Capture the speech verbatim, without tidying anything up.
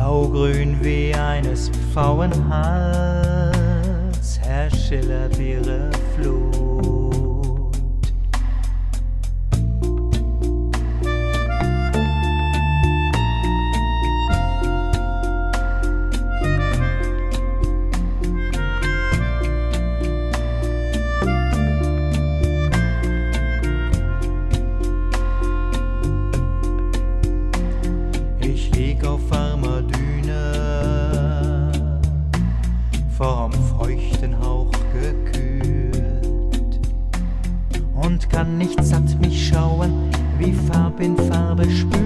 blaugrün wie eines Pfauenhals erschillert ihre Flut. Ich lieg auf warmer Düne, vom feuchten Hauch gekühlt, und kann nicht satt mich schauen, wie Farb in Farbe spült.